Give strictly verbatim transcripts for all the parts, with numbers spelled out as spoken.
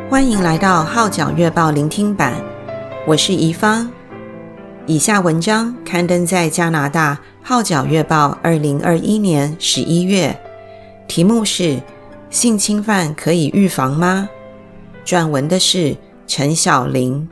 欢迎来到号角月报聆听版，我是宜芳。以下文章刊登在加拿大号角月报二零二一年十一月，题目是性侵犯可以预防吗？撰文的是陈晓玲。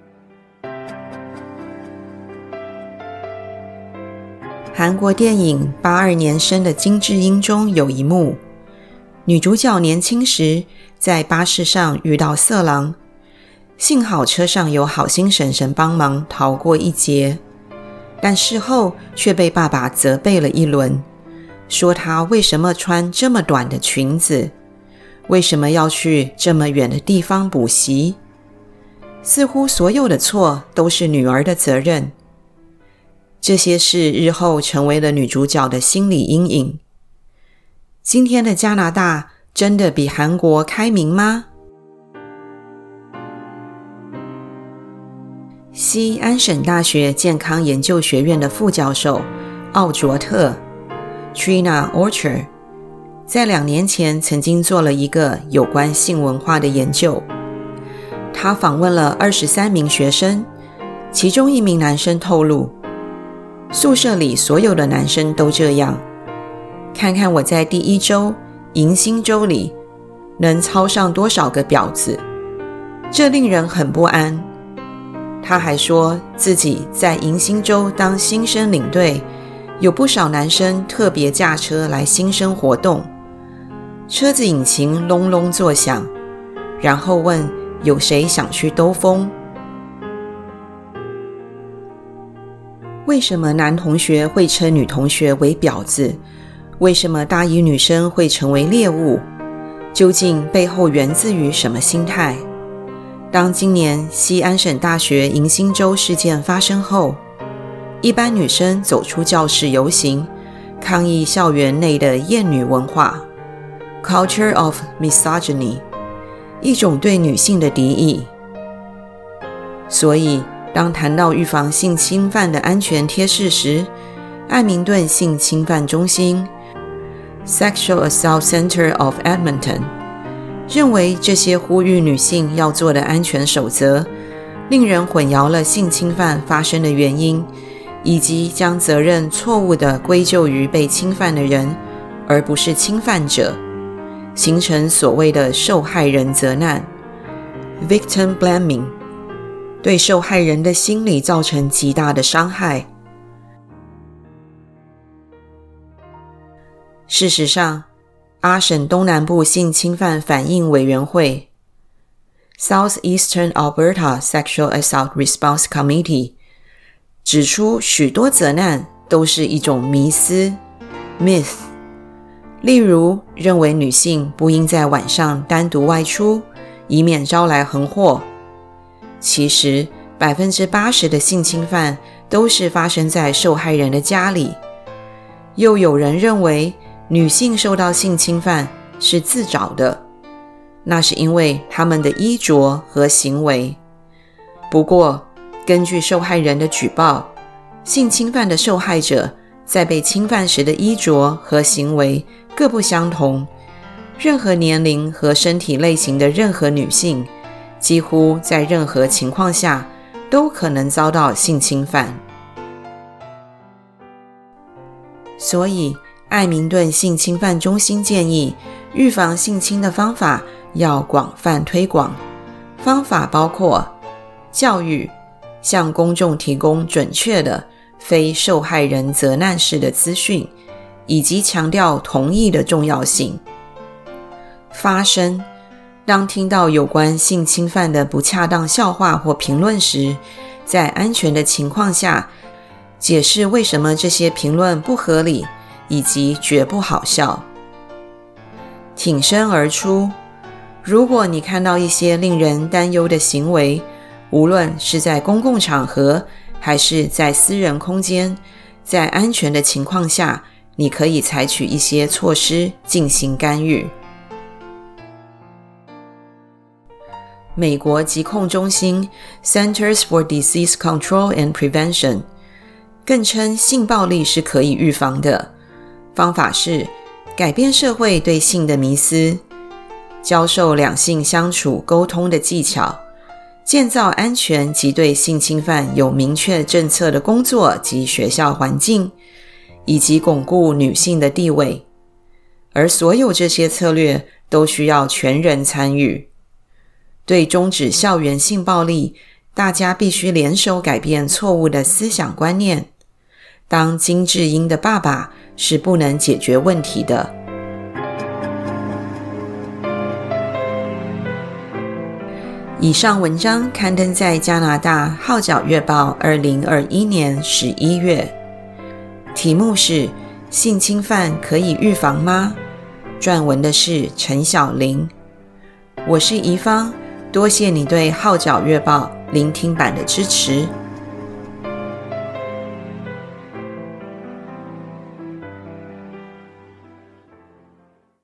韩国电影八二年生的金智英中有一幕，女主角年轻时在巴士上遇到色狼，幸好车上有好心婶婶帮忙逃过一劫，但事后却被爸爸责备了一轮，说她为什么穿这么短的裙子，为什么要去这么远的地方补习，似乎所有的错都是女儿的责任。这些事日后成为了女主角的心理阴影。今天的加拿大真的比韩国开明吗？西安省大学健康研究学院的副教授奥卓特 Trina Orchard 在两年前曾经做了一个有关性文化的研究。他访问了二十三名学生，其中一名男生透露，宿舍里所有的男生都这样，看看我在第一周迎新周里能操上多少个婊子，这令人很不安。他还说自己在迎新周当新生领队，有不少男生特别驾车来新生活动，车子引擎隆隆作响，然后问有谁想去兜风。为什么男同学会称女同学为婊子？为什么大一女生会成为猎物？究竟背后源自于什么心态？当今年西安省大学迎新周事件发生后，一班女生走出教室游行，抗议校园内的厌女文化 Culture of Misogyny， 一种对女性的敌意。所以当谈到预防性侵犯的安全贴士时，艾明顿性侵犯中心 Sexual Assault Center of Edmonton 认为这些呼吁女性要做的安全守则，令人混淆了性侵犯发生的原因，以及将责任错误地归咎于被侵犯的人，而不是侵犯者，形成所谓的受害人责难 Victim Blaming，对受害人的心理造成极大的伤害。事实上，阿省东南部性侵犯反应委员会 Southeastern Alberta Sexual Assault Response Committee 指出，许多责难都是一种迷思 myth， 例如认为女性不应在晚上单独外出，以免招来横祸。其实 百分之八十 的性侵犯都是发生在受害人的家里。又有人认为女性受到性侵犯是自找的，那是因为她们的衣着和行为。不过根据受害人的举报，性侵犯的受害者在被侵犯时的衣着和行为各不相同，任何年龄和身体类型的任何女性几乎在任何情况下都可能遭到性侵犯。所以艾明顿性侵犯中心建议，预防性侵的方法要广泛推广。方法包括教育，向公众提供准确的非受害人责难式的资讯，以及强调同意的重要性。发声，当听到有关性侵犯的不恰当笑话或评论时，在安全的情况下，解释为什么这些评论不合理，以及绝不好笑。挺身而出，如果你看到一些令人担忧的行为，无论是在公共场合还是在私人空间，在安全的情况下，你可以采取一些措施进行干预。美国疾控中心 Centers for Disease Control and Prevention 更称性暴力是可以预防的，方法是改变社会对性的迷思， 教授两性相处沟通的技巧，建造安全及对性侵犯有明确政策的工作及学校环境，以及巩固女性的地位。而所有这些策略都需要全人参与。对终止校园性暴力，大家必须联手改变错误的思想观念。当金智英的爸爸是不能解决问题的。以上文章刊登在加拿大号角月报二零二一年十一月，题目是性侵犯可以预防吗？撰文的是陈晓玲。我是宜芳，多谢你对号角月报聆听版的支持。